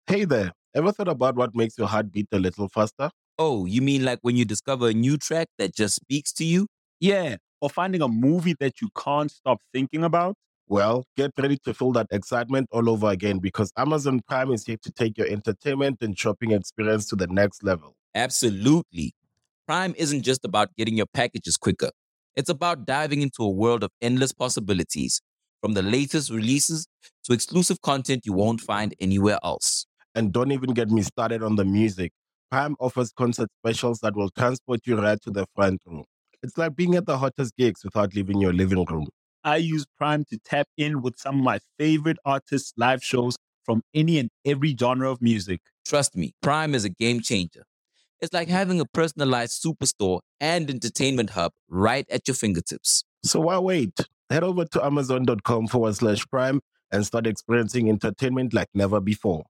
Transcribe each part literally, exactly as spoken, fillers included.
Hey there, ever thought about what makes your heart beat a little faster? Oh, you mean like when you discover a new track that just speaks to you? Yeah, or finding a movie that you can't stop thinking about. Well, get ready to feel that excitement all over again because Amazon Prime is here to take your entertainment and shopping experience to the next level. Absolutely. Prime isn't just about getting your packages quicker. It's about diving into a world of endless possibilities, from the latest releases to exclusive content you won't find anywhere else. And don't even get me started on the music. Prime offers concert specials that will transport you right to the front row. It's like being at the hottest gigs without leaving your living room. I use Prime to tap in with some of my favorite artists' live shows from any and every genre of music. Trust me, Prime is a game changer. It's like having a personalized superstore and entertainment hub right at your fingertips. So why wait? Head over to amazon.com forward slash prime and start experiencing entertainment like never before.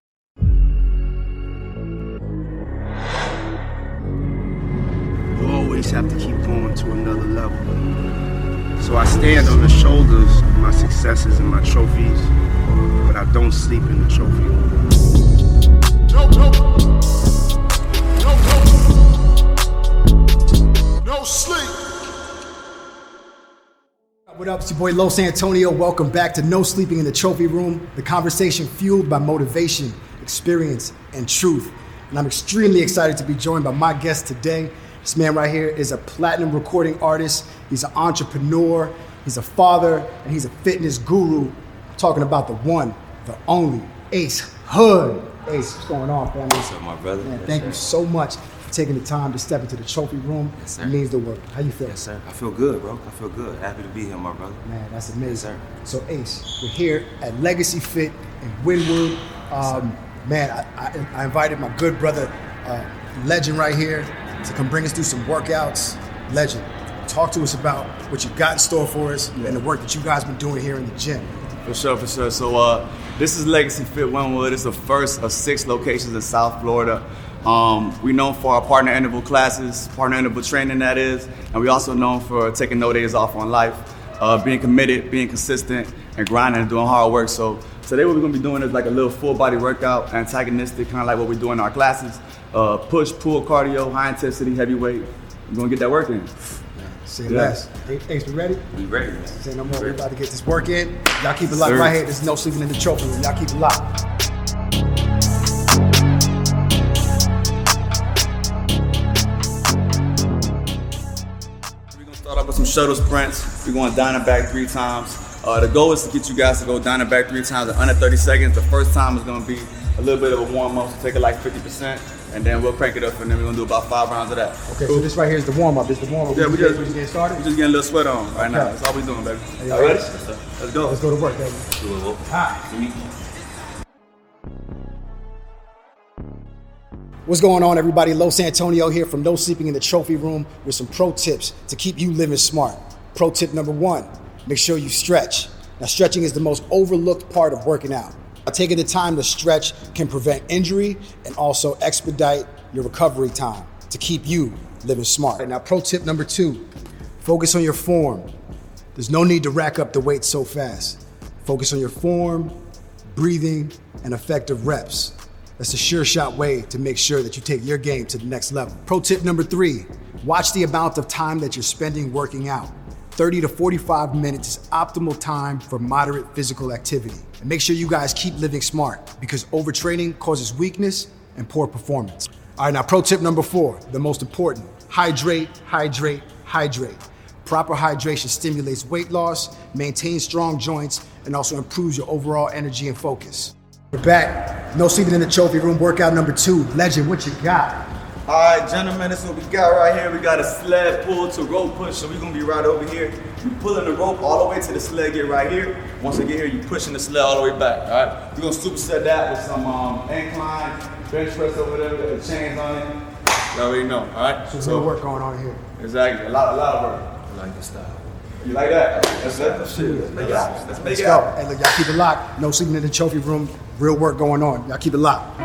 You always have to keep going to another level. So I stand on the shoulders of my successes and my trophies, but I don't sleep in the trophy room. No, no, no, no, no sleep. What up, it's your boy Los Antonio. Welcome back to No Sleeping in the Trophy Room, the conversation fueled by motivation, experience, and truth. And I'm extremely excited to be joined by my guest today. This man right here is a platinum recording artist. He's an entrepreneur, he's a father, and he's a fitness guru. I'm talking about the one, the only, Ace Hood. Ace, what's going on, family? What's up, my brother? Man, Yes, thank sir. you so much for taking the time to step into the trophy room. Yes, sir. It means the world. How you feel? Yes, sir. I feel good, bro. I feel good. Happy to be here, my brother. Man, that's amazing. Yes, So Ace, we're here at Legacy Fit in Wynwood. Um, man, I, I, I invited my good brother, uh, Legend right here, to come bring us through some workouts. Legend, talk to us about what you got in store for us and the work that you guys been doing here in the gym. For sure, for sure. So uh, this is Legacy Fit Wynwood. It's the first of six locations in South Florida. Um, we're known for our partner interval classes, partner interval training that is, and we also known for taking no days off on life, uh, being committed, being consistent, and grinding and doing hard work. So today what we're gonna be doing is like a little full body workout, antagonistic, kind of like what we do in our classes. Uh, push, pull, cardio, high intensity, heavy weight. We're gonna get that work in. Say Yeah. less. Ace, we ready? We ready, man. Say no more. We're about to get this work in. Y'all keep it locked Sir. right here. There's no sleeping in the trophy room. Y'all keep it locked. We're gonna start off with some shuttle sprints. We're going down and back three times. Uh, the goal is to get you guys to go down and back three times in under thirty seconds. The first time is gonna be a little bit of a warm up, so take it like fifty percent, and then we'll crank it up, and then we're gonna do about five rounds of that. Okay, so this right here is the warm up. This is the warm up. Yeah, we just, we just getting started. we just getting a little sweat on right now. Okay. That's all we doing, baby. Hey, All right, Ace. let's go. Let's go to work, baby. Do it, whoop. Ah. See me? What's going on, everybody? Los Antonio here from No Sleeping in the Trophy Room with some pro tips to keep you living smart. Pro tip number one, make sure you stretch. Now, stretching is the most overlooked part of working out. Now, taking the time to stretch can prevent injury and also expedite your recovery time to keep you living smart. Now, pro tip number two, focus on your form. There's no need to rack up the weight so fast. Focus on your form, breathing, and effective reps. That's a sure shot way to make sure that you take your game to the next level. Pro tip number three, watch the amount of time that you're spending working out. thirty to forty-five minutes is optimal time for moderate physical activity. And make sure you guys keep living smart because overtraining causes weakness and poor performance. All right, now pro tip number four, the most important, hydrate, hydrate, hydrate. Proper hydration stimulates weight loss, maintains strong joints, and also improves your overall energy and focus. We're back. No sleeping in the trophy room. Workout number two. Legend, what you got? All right, gentlemen, this is what we got right here. We got a sled pull to rope push, so we're gonna be right over here. You pulling the rope all the way to the sled, get right here. Once you get here, you pushing the sled all the way back, all right? We're gonna superset that with some um, incline, bench press over there with the chains on it. You already know, all right? So, real work going on here. Exactly, a lot, a lot of work. I like this style. You like that? That's it. Let's make it out. Let's make Let's it go. out. Hey, look, y'all keep it locked. No sleeping in the trophy room. Real work going on. Y'all keep it locked.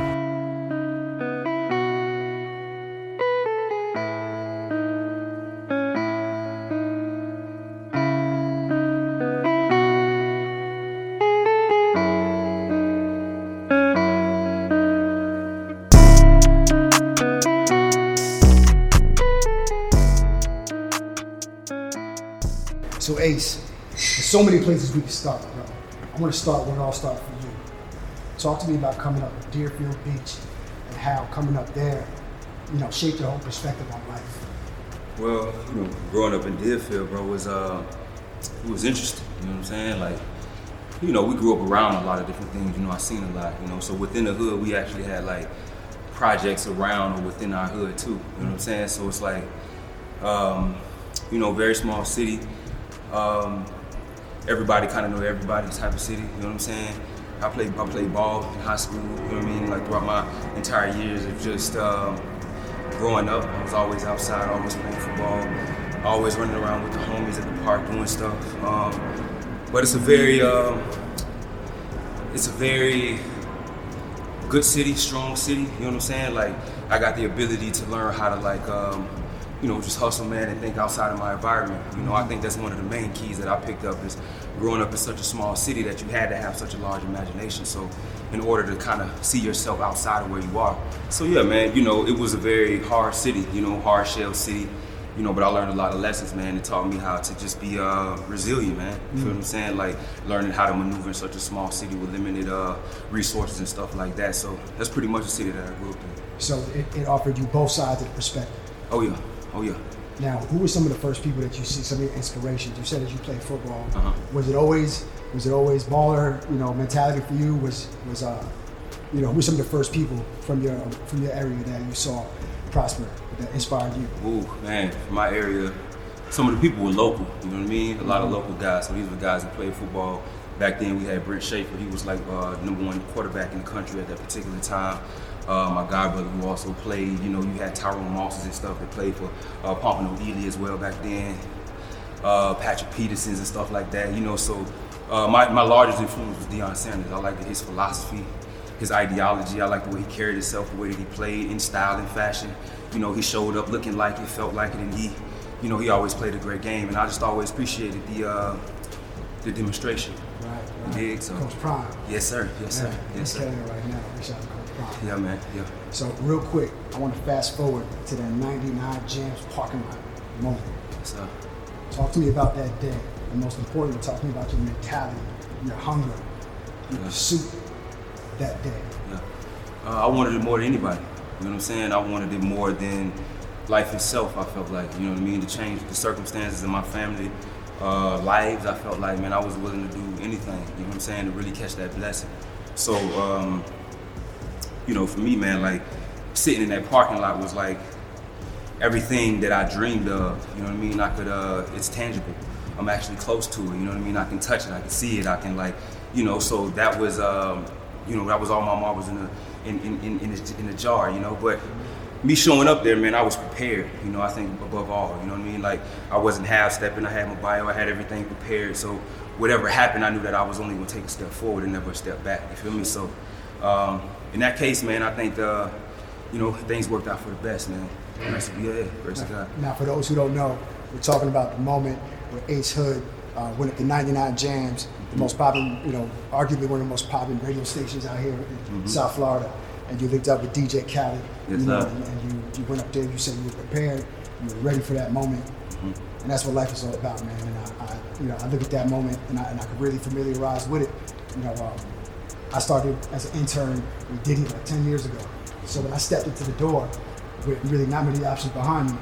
So Ace, there's so many places we can start, bro. I want to start where it all started for you. Talk to me about coming up at Deerfield Beach and how coming up there, you know, shaped your whole perspective on life. Well, you know, growing up in Deerfield, bro, was uh, it was interesting. You know what I'm saying? Like, you know, we grew up around a lot of different things. You know, I seen a lot. You know, so within the hood, we actually had like projects around or within our hood too. You know what I'm saying? So it's like, um, you know, very small city. Um, everybody kind of know everybody type of city. You know what I'm saying? I played I played ball in high school. You know what I mean? Like throughout my entire years of just um, growing up, I was always outside, always playing football, always running around with the homies at the park doing stuff. Um, but it's a very, um, it's a very good city, strong city. You know what I'm saying? Like I got the ability to learn how to like, um, you know, just hustle, man, and think outside of my environment. You know, I think that's one of the main keys that I picked up is growing up in such a small city that you had to have such a large imagination. So in order to kind of see yourself outside of where you are. So yeah, man, you know, it was a very hard city, you know, hard shell city, you know, but I learned a lot of lessons, man. It taught me how to just be uh, resilient, man. You feel what I'm saying? Like learning how to maneuver in such a small city with limited uh, resources and stuff like that. So that's pretty much the city that I grew up in. So it, it offered you both sides of the perspective. Oh yeah, oh yeah. Now, who were some of the first people that you see, some of your inspirations? You said that you played football. Uh-huh. Was it always, was it always baller, you know, mentality for you? Was, was, uh, you know, who were some of the first people from your, from your area that you saw prosper, that inspired you? Ooh, man, from my area, some of the people were local, you know what I mean? A lot of local guys. So these were guys that played football. Back then we had Brent Schaefer. He was like uh, number one quarterback in the country at that particular time. Uh, my godbrother who also played, you know, you had Tyrone Mosses and stuff that played for uh, Pompano Ely as well back then. Uh, Patrick Petersons and stuff like that, you know, so uh, my, my largest influence was Deion Sanders. I liked his philosophy, his ideology. I liked the way he carried himself, the way that he played in style and fashion. You know, he showed up looking like it, felt like it, and he, you know, he always played a great game. And I just always appreciated the uh, the demonstration. Right, right. Dig, so. Coach Prime. Yes, sir. Yes, sir. Man, Yes, he's sir. killing it right now. Reach out to Coach Prime. Yeah, man. Yeah. So real quick, I want to fast forward to that ninety-nine Jams parking lot moment. Yes, sir. Talk to me about that day. And most importantly, talk to me about your mentality, your hunger, your Yeah. pursuit that day. Yeah. Uh, I wanted it more than anybody. You know what I'm saying? I wanted it more than life itself, I felt like. You know what I mean? To change the circumstances in my family, uh, lives, I felt like, man, I was willing to do anything, you know what I'm saying, to really catch that blessing. So, um, you know, for me, man, like, sitting in that parking lot was like everything that I dreamed of, you know what I mean? I could, uh, it's tangible. I'm actually close to it, you know what I mean? I can touch it, I can see it, I can like, you know, so that was, um, you know, that was all my marbles in the, in, in, in, in, the, in the jar, you know, but me showing up there, man, I was prepared, you know, I think above all, you know what I mean? Like, I wasn't half-stepping, I had my bio, I had everything prepared, so whatever happened, I knew that I was only gonna take a step forward and never a step back, you feel me? So, um, in that case, man, I think, uh, you know, things worked out for the best, man. Grace to be yeah, grace to God. Now, for those who don't know, we're talking about the moment where Ace Hood uh, went up to ninety-nine Jams, the most popular, you know, arguably one of the most popular radio stations out here in mm-hmm. South Florida. And you linked up with D J Khaled, yes, you know, sir. and, and you, you went up there, you said you were prepared, you were ready for that moment. Mm-hmm. And that's what life is all about, man. And I, I you know, I look at that moment and I, and I could really familiarize with it. You know, um, I started as an intern with Diddy like ten years ago. So when I stepped into the door with really not many options behind me,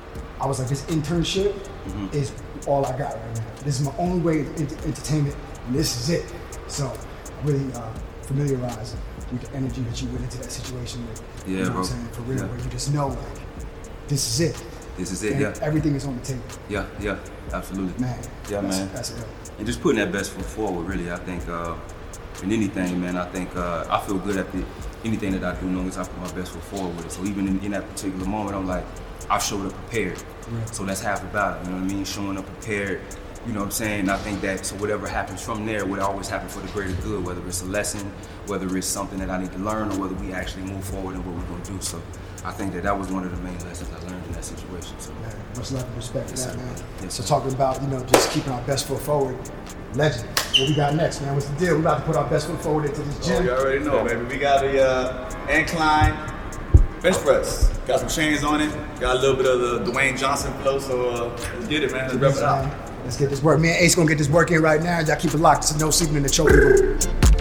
I was like, this internship mm-hmm. is all I got right now. This is my only way of ent- entertainment, and this is it. So really uh, familiarize with the energy that you went into that situation with. Yeah, you know bro. what I'm saying? For real, Yeah. where you just know, like, this is it. This is it, And yeah. everything is on the table. Yeah, yeah, absolutely. Man, Yeah, that's, man. That's it. And just putting that best foot forward, really, I think, uh, in anything, man, I think uh, I feel good at the, anything that I do, as long as I put my best foot forward with it. So even in, in that particular moment, I'm like, I showed up prepared. Yeah. So that's half the battle, you know what I mean? Showing up prepared, you know what I'm saying? And I think that, so whatever happens from there would always happen for the greater good, whether it's a lesson, whether it's something that I need to learn, or whether we actually move forward in what we're gonna do. So I think that that was one of the main lessons I learned in that situation. So. Man, much love and respect for Yes, that, sir. man. Yes, so sir. talking about, you know, just keeping our best foot forward. Legend. What we got next, man? What's the deal? We about to put our best foot forward into this Oh, gym. you already know, baby. We got a uh, incline bench press. Got some chains on it. Got a little bit of the Dwayne Johnson flow, so uh, let's get it, man. Let's rep it out. Let's get this work. Me and Ace gonna get this work in right now. Y'all keep it locked. It's No Sleeping in the Trophy Room.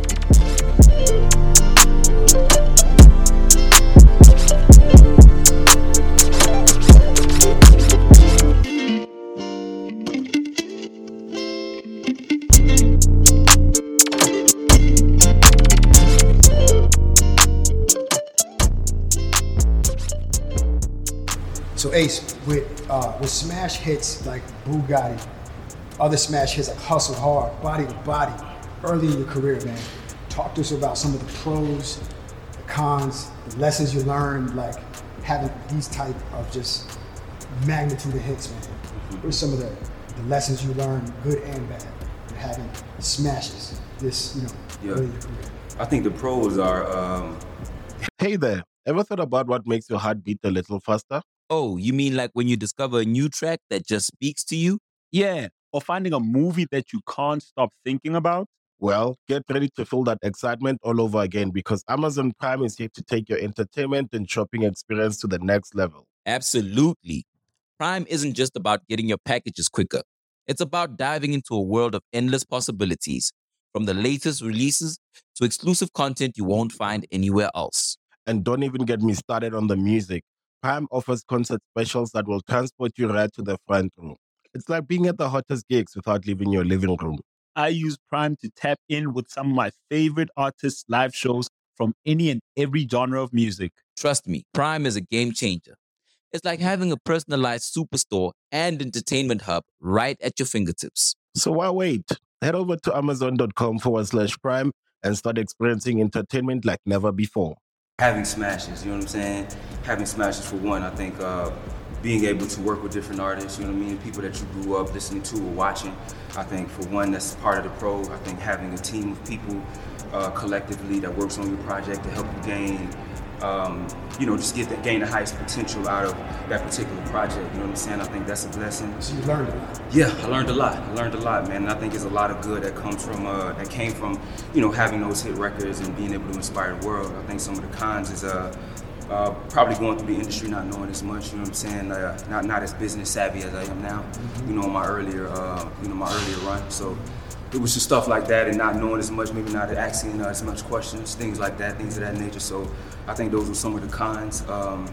So Ace, with uh, with smash hits like Bugatti, other smash hits like Hustle Hard, Body to Body, early in your career, man, talk to us about some of the pros, the cons, the lessons you learned, like having these type of just magnitude of hits, man. What are some of the, the lessons you learned, good and bad, with having smashes this, you know, Yeah. early in your career? I think the pros are um, Hey there, ever thought about what makes your heart beat a little faster? Oh, you mean like when you discover a new track that just speaks to you? Yeah, or finding a movie that you can't stop thinking about. Well, get ready to feel that excitement all over again because Amazon Prime is here to take your entertainment and shopping experience to the next level. Absolutely. Prime isn't just about getting your packages quicker. It's about diving into a world of endless possibilities, from the latest releases to exclusive content you won't find anywhere else. And don't even get me started on the music. Prime offers concert specials that will transport you right to the front room. It's like being at the hottest gigs without leaving your living room. I use Prime to tap in with some of my favorite artists' live shows from any and every genre of music. Trust me, Prime is a game changer. It's like having a personalized superstore and entertainment hub right at your fingertips. So why wait? Head over to amazon.com forward slash prime and start experiencing entertainment like never before. having smashes, you know what I'm saying? Having smashes for one, I think uh, being able to work with different artists, you know what I mean? People that you grew up listening to or watching. I think for one, that's part of the pro. I think having a team of people uh, collectively that works on your project to help you gain, um, you know, just get that, gain the highest potential out of that particular project, you know what I'm saying? I think that's a blessing. So you learned a lot. Yeah, I learned a lot. I learned a lot, man. And I think there's a lot of good that comes from, uh, that came from, you know, having those hit records and being able to inspire the world. I think some of the cons is uh, uh, probably going through the industry, not knowing as much, you know what I'm saying? Uh, not not as business savvy as I am now, you know, in my earlier, uh, you know, my earlier run. So it was just stuff like that and not knowing as much, maybe not asking uh, as much questions, things like that, things of that nature. So I think those were some of the cons. Um,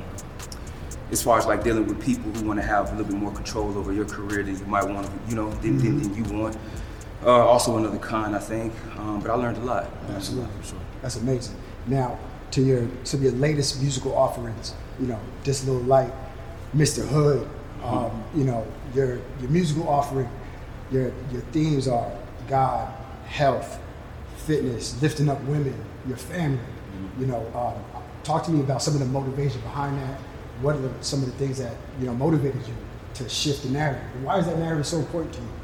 as far as like dealing with people who want to have a little bit more control over your career than you might want to, you know, than, than, than you want. Uh, also another con, I think, um, but I learned a lot. Absolutely. For sure. That's amazing. Now, to your some of your latest musical offerings, you know, This Little Light, Mister Hood, um, you know, your your musical offering, your your themes are God, health, fitness, lifting up women, your family. You know, um, talk to me about some of the motivation behind that. What are the, some of the things that, you know, motivated you to shift the narrative? And why is that narrative so important to you?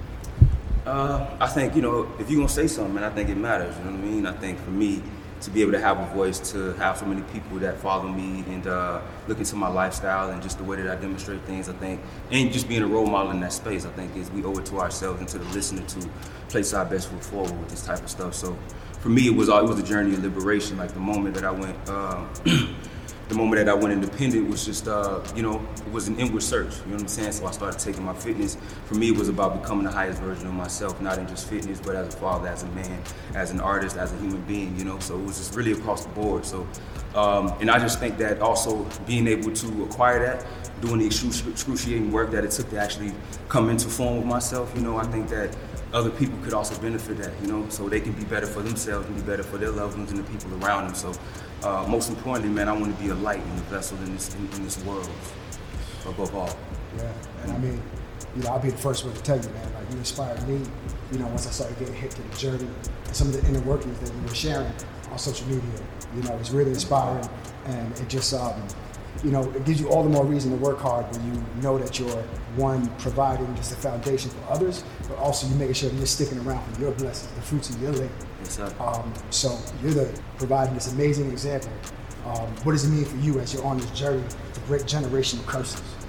Uh, I think, you know, if you're gonna say something, I think it matters, you know what I mean? I think for me, to be able to have a voice, to have so many people that follow me and uh, look into my lifestyle and just the way that I demonstrate things, I think, and just being a role model in that space, I think is we owe it to ourselves and to the listener to place our best foot forward with this type of stuff. So for me, it was all, it was a journey of liberation. Like the moment that I went, uh, the moment that I went independent was just, uh, you know, it was an inward search, you know what I'm saying? So I started taking my fitness. For me, it was about becoming the highest version of myself, not in just fitness, but as a father, as a man, as an artist, as a human being, you know? So it was just really across the board. So, um, and I just think that also being able to acquire that, doing the excruciating work that it took to actually come into form with myself, you know, I think that other people could also benefit that, you know, so they can be better for themselves and be better for their loved ones and the people around them. So, uh, most importantly, man, I want to be a light and a vessel in this in, in this world, above all. Yeah, and I mean, you know, I'll be the first one to tell you, man, like you inspired me, you know, once I started getting hit to the journey and some of the inner workings that you were sharing on social media. You know, it's really inspiring, and it just, um, you know, it gives you all the more reason to work hard when you know that you're, one, providing just a foundation for others, but also you're making sure that you're sticking around for your blessings, the fruits of your labor. Yes, sir. Um, so you're the, providing this amazing example. Um, what does it mean for you as you're on this journey to break generational curses?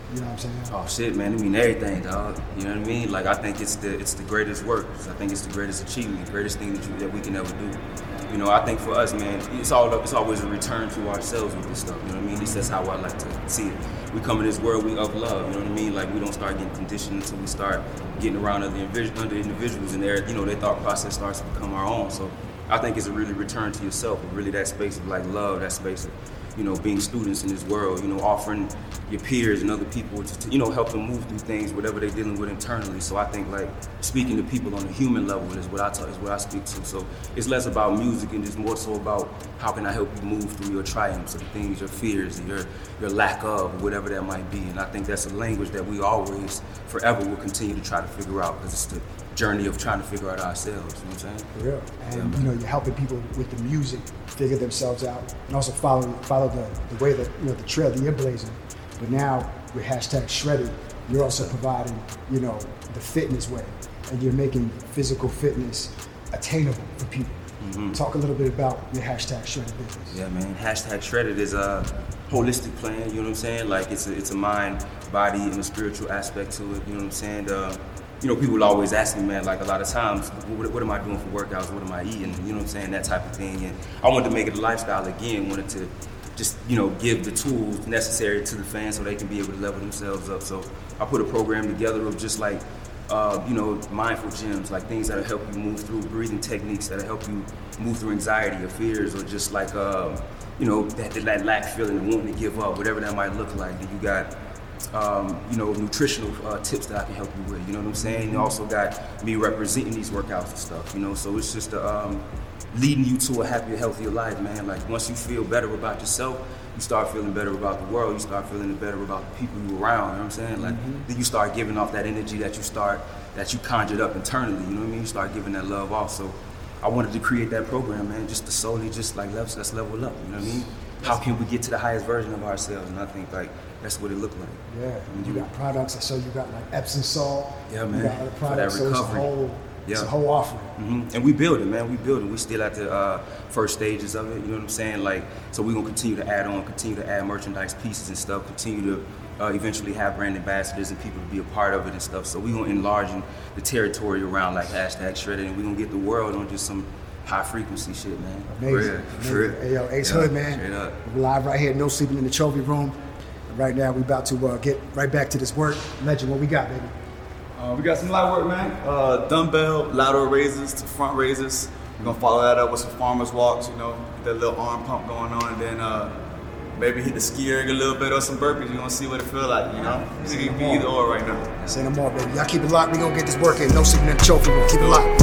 You know what I'm saying? Oh shit, man! I mean everything, dog. You know what I mean? Like I think it's the it's the greatest work. I think it's the greatest achievement, the greatest thing that you that we can ever do. You know, I think for us, man, it's all it's always a return to ourselves with this stuff. You know what I mean? At least that's how I like to see it. We come in this world, we of love. You know what I mean? Like we don't start getting conditioned until we start getting around other individuals, and their you know their thought process starts to become our own. So I think it's a really return to yourself, really that space of like love, that space of you know being students in this world. You know, offering your peers and other people to, to you know help them move through things, whatever they're dealing with internally. So I think like speaking to people on a human level is what I talk, is what I speak to. So it's less about music and just more so about how can I help you move through your triumphs, the things, your fears, your your lack of, whatever that might be. And I think that's a language that we always, forever, will continue to try to figure out because it's the journey of trying to figure out ourselves. You know what I'm saying? For real. And yeah, you know, you're helping people with the music figure themselves out and also follow follow the, the way that you know the trail that you're blazing. But now with hashtag Shredded, you're also providing, you know, the fitness way, and you're making physical fitness attainable for people. Mm-hmm. Talk a little bit about your hashtag Shredded business. Yeah, man. Hashtag Shredded is a holistic plan. You know what I'm saying? Like it's a it's a mind, body, and a spiritual aspect to it. You know what I'm saying? Uh, you know, people always ask me, man, like a lot of times, what, what am I doing for workouts? What am I eating? You know what I'm saying? That type of thing. And I wanted to make it a lifestyle again. Wanted to just, you know, give the tools necessary to the fans so they can be able to level themselves up. So I put a program together of just like, uh, you know, mindful gyms, like things that'll help you move through, breathing techniques that'll help you move through anxiety or fears, or just like, uh, you know, that, that lack feeling and wanting to give up, whatever that might look like. Then you got, um, you know, nutritional uh, tips that I can help you with, you know what I'm saying? You also got me representing these workouts and stuff, you know, so it's just a, um, leading you to a happier, healthier life, man. Like once you feel better about yourself, you start feeling better about the world, you start feeling better about the people you around, you know what I'm saying? Like mm-hmm. then you start giving off that energy that you start, that you conjured up internally, you know what I mean? You start giving that love off. So I wanted to create that program, man, just to solely just like let's, let's level up, you know what I mean? How can we get to the highest version of ourselves? And I think like that's what it looked like. Yeah, mm-hmm. You got products, so you got like Epsom salt. Yeah, man. You got other products, so it's a whole, yeah. it's a whole offering. Mm-hmm. And we build it, man. We build it. We still at the uh, first stages of it. You know what I'm saying? Like, so we're gonna continue to add on, continue to add merchandise pieces and stuff. Continue to uh, eventually have brand ambassadors and people to be a part of it and stuff. So we're gonna enlarge the territory around like hashtag Shredded, and we're gonna get the world on just some high frequency shit, man. Amazing. Amazing. Hey, yo, Ace yeah, Hood, man. We're live right here, No Sleeping in the Trophy Room. Right now, we about to uh, get right back to this work. Legend, what we got, baby? Uh, we got some light work, man. Uh, dumbbell, lateral raises to front raises. We're gonna follow that up with some farmer's walks, you know, get that little arm pump going on, and then uh, maybe hit the ski erg a little bit or some burpees. You're gonna see what it feel like, you know? It's gonna be either or right now. Say no more, baby. Y'all keep it locked. We gonna get this work in. No Sleeping in the Trophy Room. Keep it locked.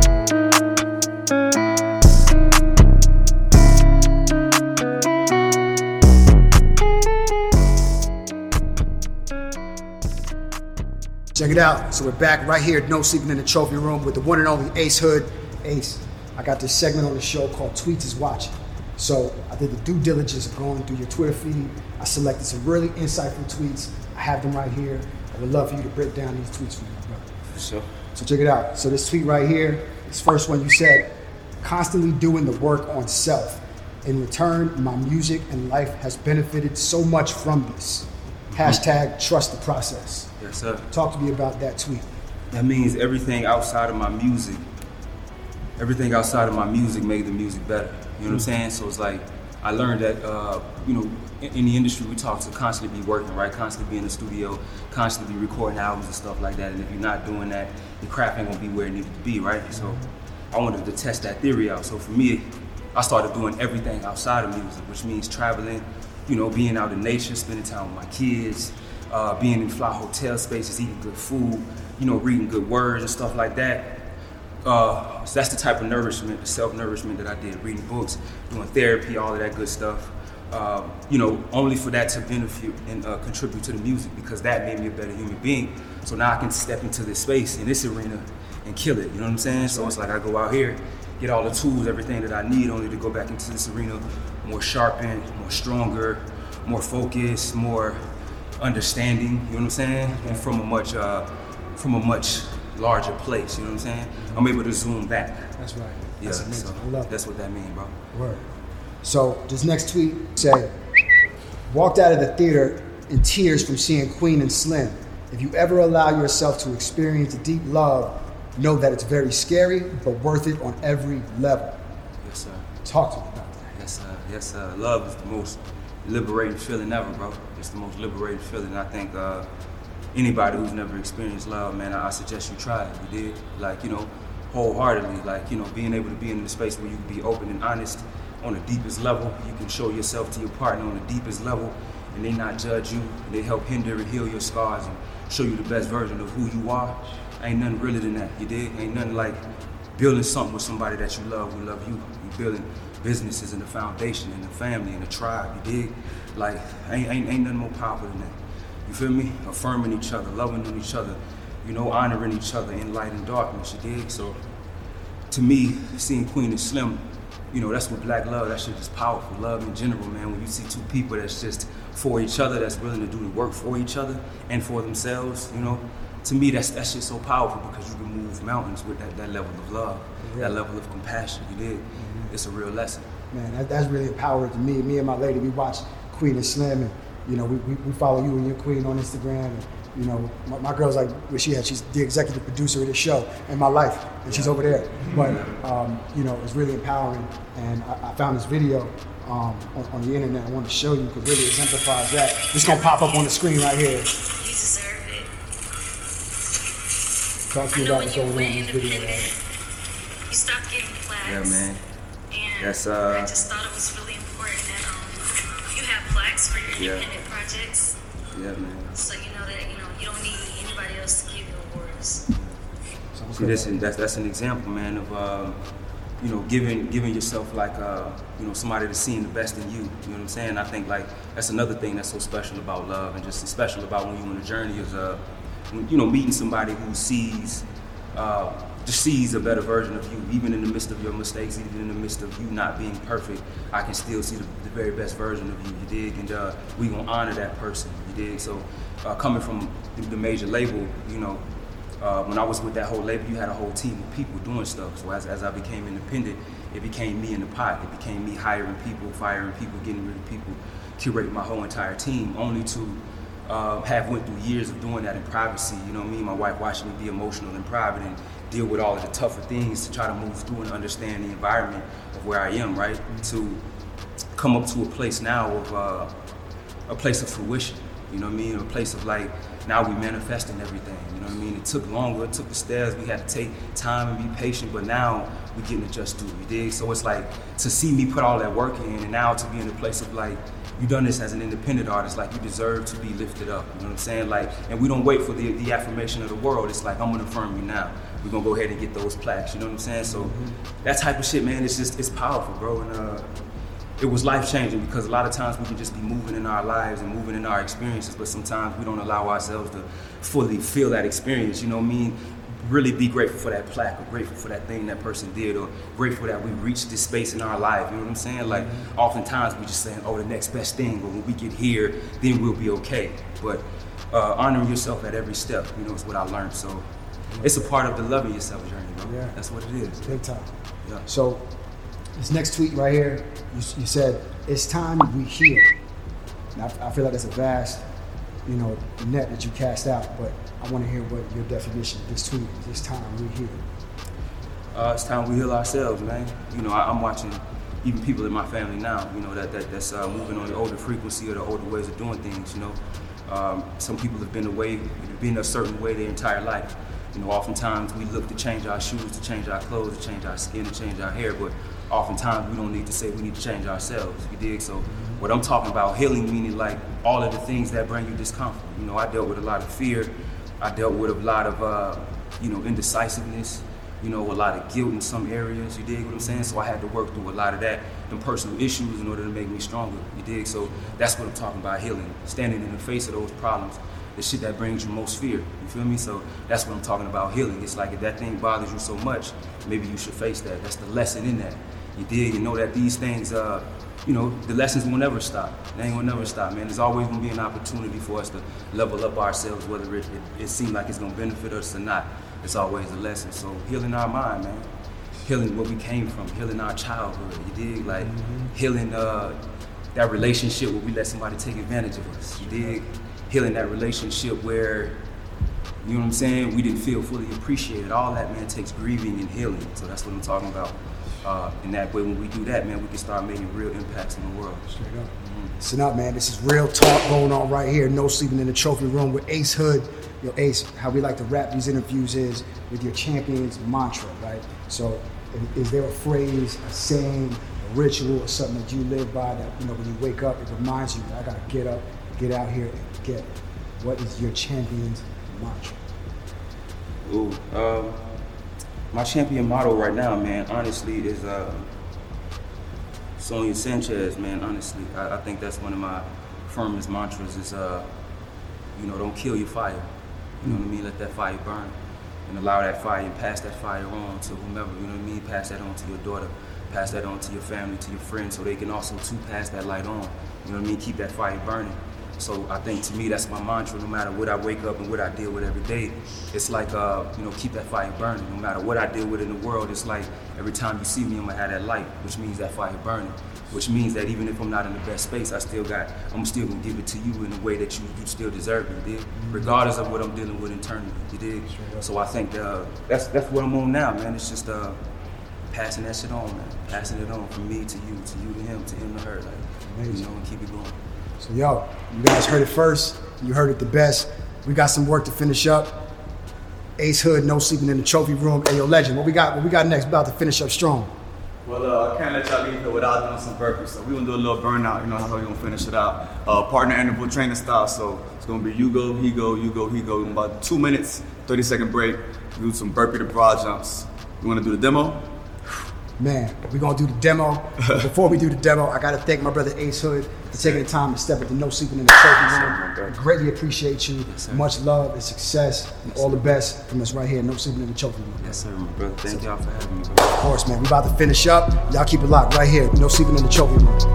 Check it out. So we're back right here at No Sleeping in the Trophy Room with the one and only Ace Hood. Ace, I got this segment on the show called Tweets is Watching. So I did the due diligence of going through your Twitter feed. I selected some really insightful tweets. I have them right here. I would love for you to break down these tweets for me, brother. For sure. So check it out. So this tweet right here, this first one you said, constantly doing the work on self. In return, my music and life has benefited so much from this. Hashtag trust the process. Yes, sir. Talk to me about that tweet. That means everything outside of my music, everything outside of my music made the music better. You know what I'm saying? So it's like, I learned that, uh, you know, in, in the industry we talk to constantly be working, right? Constantly be in the studio, constantly be recording albums and stuff like that. And if you're not doing that, your craft ain't gonna be where it needed to be, right? So I wanted to test that theory out. So for me, I started doing everything outside of music, which means traveling, you know, being out in nature, spending time with my kids, uh, being in fly hotel spaces, eating good food, you know, reading good words and stuff like that. Uh, so that's the type of nourishment, the self-nourishment that I did, reading books, doing therapy, all of that good stuff. Uh, you know, only for that to benefit and uh, contribute to the music, because that made me a better human being. So now I can step into this space, in this arena, and kill it, you know what I'm saying? So it's like I go out here, get all the tools, everything that I need, only to go back into this arena more sharpened, more stronger, more focused, more understanding, you know what I'm saying? And from a much, uh, from a much larger place, you know what I'm saying? I'm able to zoom back. That's right. Yeah, that's amazing. so I love that's it. what that means, bro. Word. So this next tweet said, walked out of the theater in tears from seeing Queen and Slim. If you ever allow yourself to experience deep love, know that it's very scary, but worth it on every level. Yes, sir. Talk to me about that. Yes, sir. Yes, sir. Love is the most liberating feeling ever, bro. It's the most liberating feeling. I think uh, anybody who's never experienced love, man, I, I suggest you try it. You did, like, you know, wholeheartedly, like, you know, being able to be in a space where you can be open and honest on the deepest level. You can show yourself to your partner on the deepest level, and they not judge you. They help hinder and heal your scars and show you the best version of who you are. Ain't nothing realer than that, you dig? Ain't nothing like building something with somebody that you love who love you. You building businesses and the foundation and the family and the tribe, you dig? Like, ain't, ain't, ain't nothing more powerful than that. You feel me? Affirming each other, loving on each other, you know, honoring each other in light and darkness, you dig? So, to me, seeing Queen and Slim, you know, that's what black love, that shit is powerful. Love in general, man, when you see two people that's just for each other, that's willing to do the work for each other and for themselves, you know, to me, that's that shit's so powerful because you can move mountains with that, that level of love, yeah. that level of compassion, you dig? Mm-hmm. It's a real lesson. Man, that, that's really empowering to me. Me and my lady, we watch Queen and Slim, and, you know, we, we, we follow you and your queen on Instagram, and, you know, my, my girl's like, where she at? She's the executive producer of the show in my life, and yeah. she's over there. But, um, you know, it's really empowering, and I, I found this video um, on, on the internet I want to show you because it really exemplifies that. It's going to pop up on the screen right here. You deserve it. Talk to me about what's going on in this video. Right? You stopped getting plaques. Yeah, man. And That's, uh, I just thought it was really important that um, you have plaques for your independent yeah. projects. Yeah, man. So you know that you know you don't need anybody else to give you awards. See, this is, that's that's an example, man, of uh, you know giving giving yourself like uh, you know somebody that's seeing the best in you. You know what I'm saying? I think like that's another thing that's so special about love, and just special about when you're on a journey is uh, when, you know meeting somebody who sees uh, just sees a better version of you, even in the midst of your mistakes, even in the midst of you not being perfect. I can still see the, the very best version of you. You dig? And uh, we gonna honor that person. You dig? So uh, coming from the, the major label, you know. Uh, when I was with that whole label, you had a whole team of people doing stuff. So as, as I became independent, it became me in the pot. It became me hiring people, firing people, getting rid of people, curating my whole entire team, only to uh, have went through years of doing that in privacy. You know, me and my wife watching me be emotional in private and deal with all of the tougher things to try to move through and understand the environment of where I am, right? To come up to a place now of uh, a place of fruition. You know what I mean? A place of like, now we manifesting everything, you know what I mean? It took longer, it took the stairs, we had to take time and be patient, but now we getting to just do it, you dig? So it's like, to see me put all that work in, and now to be in a place of like, you done this as an independent artist, like you deserve to be lifted up, you know what I'm saying? Like, and we don't wait for the, the affirmation of the world, it's like, I'm gonna affirm you now. We're gonna go ahead and get those plaques, you know what I'm saying? So mm-hmm. that type of shit, man, it's just, it's powerful, bro. And uh, it was life-changing because a lot of times we can just be moving in our lives and moving in our experiences, but sometimes we don't allow ourselves to fully feel that experience, you know what I mean? Really be grateful for that plaque, or grateful for that thing that person did, or grateful that we reached this space in our life, you know what I'm saying? Like, mm-hmm. oftentimes we just saying, oh, the next best thing, but when we get here, then we'll be okay. But uh, honoring yourself at every step, you know, is what I learned. So it's a part of the loving yourself journey, bro. Yeah. That's what it is. Big time. Yeah. So this next tweet right here, you, you said, it's time we heal. Now, I feel like that's a vast, you know, net that you cast out, but I want to hear what your definition of this tweet is. It's time we heal. Uh, it's time we heal ourselves, man. You know, I, I'm watching even people in my family now, you know, that, that that's uh, moving on the older frequency or the older ways of doing things, you know. Um, some people have been away, been a certain way their entire life. You know, oftentimes we look to change our shoes, to change our clothes, to change our skin, to change our hair, but oftentimes we don't need to say we need to change ourselves, you dig? So what I'm talking about, healing, meaning like all of the things that bring you discomfort. You know, I dealt with a lot of fear. I dealt with a lot of, uh, you know, indecisiveness, you know, a lot of guilt in some areas, you dig what I'm saying? So I had to work through a lot of that and personal issues in order to make me stronger, you dig? So that's what I'm talking about, healing, standing in the face of those problems, the shit that brings you most fear, you feel me? So that's what I'm talking about, healing. It's like if that thing bothers you so much, maybe you should face that. That's the lesson in that. You dig? You know that these things, uh, you know, the lessons will never stop. They ain't gonna never stop, man. There's always gonna be an opportunity for us to level up ourselves, whether it, it, it seems like it's gonna benefit us or not. It's always a lesson. So healing our mind, man. Healing where we came from, healing our childhood, you dig? Like mm-hmm. healing uh, that relationship where we let somebody take advantage of us. You dig? Healing that relationship where, you know what I'm saying, we didn't feel fully appreciated. All that, man, takes grieving and healing. So that's what I'm talking about. Uh, in that way, when we do that, man, we can start making real impacts in the world. Straight up. Mm-hmm. Listen up, man. This is real talk going on right here. No Sleeping in the Trophy Room with Ace Hood. Yo, Ace, how we like to wrap these interviews is with your champion's mantra, right? So is there a phrase, a saying, a ritual, or something that you live by that, you know, when you wake up, it reminds you, I gotta get up, get out here and get it? What is your champion's mantra? Ooh, um, my champion motto right now, man, honestly, is uh, Sonia Sanchez, man, honestly. I, I think that's one of my firmest mantras is, uh, you know, don't kill your fire. You know what I mean? Let that fire burn and allow that fire and pass that fire on to whomever, you know what I mean? Pass that on to your daughter, pass that on to your family, to your friends, so they can also, too, pass that light on. You know what I mean? Keep that fire burning. So I think to me, that's my mantra, no matter what I wake up and what I deal with every day. It's like, uh, you know, keep that fire burning. No matter what I deal with in the world, it's like every time you see me, I'm gonna have that light, which means that fire burning. Which means that even if I'm not in the best space, I still got, I'm still gonna give it to you in a way that you, you still deserve it, you dig? Regardless of what I'm dealing with internally, you dig? So I think uh, that's that's what I'm on now, man. It's just uh, passing that shit on, man. Passing it on from me to you, to you to him, to him to her, like, Amazing. You know, and keep it going. So yo, you guys heard it first. You heard it the best. We got some work to finish up. Ace Hood, No Sleeping in the Trophy Room. Hey yo, Legend, what we got? What we got next? We about to finish up strong. Well, uh, I can't let y'all leave here without doing some burpees. So we're gonna do a little burnout, you know, how we're gonna finish it out. Uh, partner interval training style. So it's gonna be you go, he go, you go, he go. In about two minutes, thirty second break. Do some burpee to broad jumps. You wanna do the demo? Man, we're gonna do the demo. But before we do the demo, I gotta thank my brother Ace Hood for taking the time to step into No Sleeping in the Trophy Room. I greatly appreciate you. Yes, much love and success and yes, all the best from us right here, No Sleeping in the Trophy Room. Yes, sir, my brother. Thank so, y'all for having me, bro. Of course, man. We about to finish up. Y'all keep it locked right here, No Sleeping in the Trophy Room.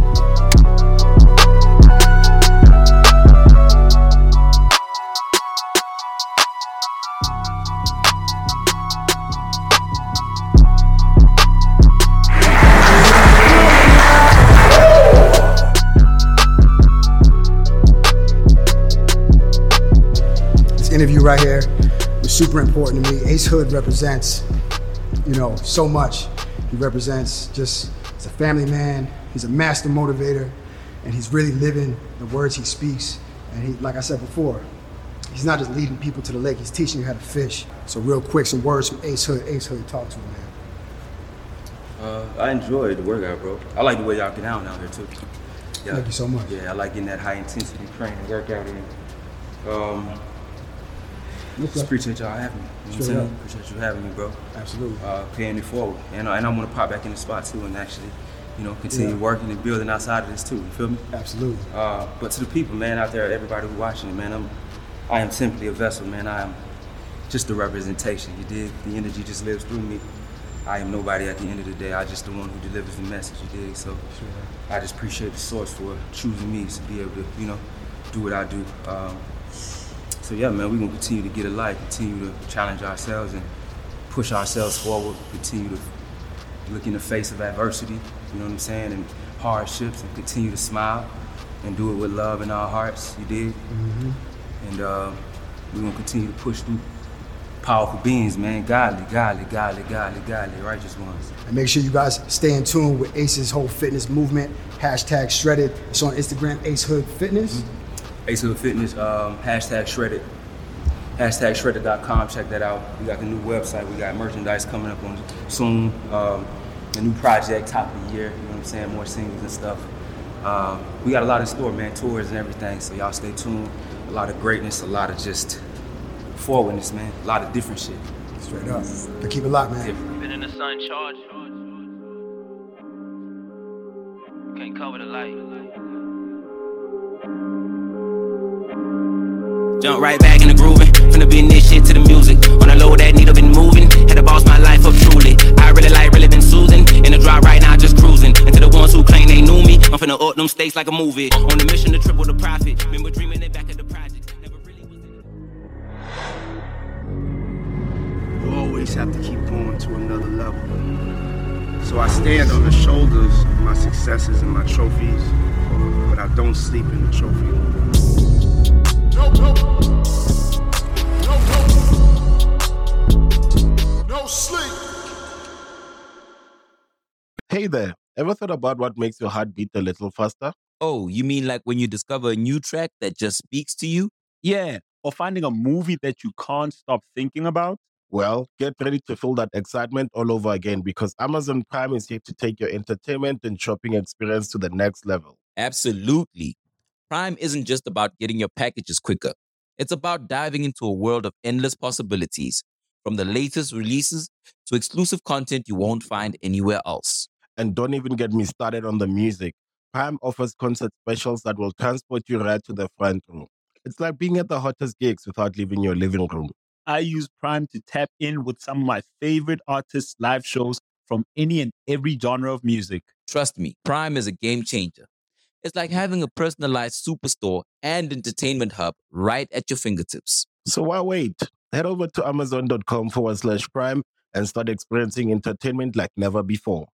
Interview right here was super important to me. Ace Hood represents, you know, so much. He represents just, he's a family man, he's a master motivator, and he's really living the words he speaks. And he, like I said before, he's not just leading people to the lake, he's teaching you how to fish. So real quick, some words from Ace Hood. Ace Hood, talk to him, man. Uh, I enjoyed the workout, bro. I like the way y'all get down down there too. Yeah. Thank you so much. Yeah, I like getting that high intensity training workout in. Um, Just appreciate y'all having me. You know what I'm saying? Appreciate you having me, bro. Absolutely. Uh, paying it forward. And, uh, and I'm gonna pop back in the spot too and actually, you know, continue yeah. working and building outside of this too. You feel me? Absolutely. Uh, but to the people, man, out there, everybody who's watching it, man, I'm, I am simply a vessel, man. I am just a representation. You dig? The energy just lives through me. I am nobody at the end of the day. I just the one who delivers the message. You dig? So sure. I just appreciate the source for choosing me to be able to, you know, do what I do. Um, So yeah, man, we're gonna continue to get a light, continue to challenge ourselves and push ourselves forward, continue to look in the face of adversity, you know what I'm saying, and hardships, and continue to smile and do it with love in our hearts, you dig? Mm-hmm. And uh, we're gonna continue to push through powerful beings, man, godly, godly, godly, godly, godly, righteous ones. And make sure you guys stay in tune with Ace's whole fitness movement, hashtag shredded. It's on Instagram, Ace Hood Fitness. Mm-hmm. Ace Hood Fitness, um, hashtag shredded, hashtag shredded dot com, check that out. We got the new website, we got merchandise coming up on soon, um, a new project, top of the year, you know what I'm saying, more singles and stuff. Um, we got a lot in store, man, tours and everything, so y'all stay tuned. A lot of greatness, a lot of just forwardness, man, a lot of different shit. Straight up, but keep it locked, man. Different. Been in the sun, charge. Can't cover the light. Jump right back in the grooving, finna be in this shit to the music. On a low that needle been moving, had to boss my life up truly. I really like, really been Susan, in the drive right now just cruising. And to the ones who claim they knew me, I'm finna up them stakes like a movie. On the mission to triple the profit, remember dreaming it back at the project. Never really was in You always have to keep going to another level. So I stand on the shoulders of my successes and my trophies. but I don't sleep in the trophy room. No, no. No, no. No sleep. Hey there, ever thought about what makes your heart beat a little faster? Oh, you mean like when you discover a new track that just speaks to you? Yeah, or finding a movie that you can't stop thinking about? Well, get ready to feel that excitement all over again because Amazon Prime is here to take your entertainment and shopping experience to the next level. Absolutely. Prime isn't just about getting your packages quicker. It's about diving into a world of endless possibilities, from the latest releases to exclusive content you won't find anywhere else. And don't even get me started on the music. Prime offers concert specials that will transport you right to the front row. It's like being at the hottest gigs without leaving your living room. I use Prime to tap in with some of my favorite artists' live shows from any and every genre of music. Trust me, Prime is a game changer. It's like having a personalized superstore and entertainment hub right at your fingertips. So why wait? Head over to amazon.com forward slash prime and start experiencing entertainment like never before.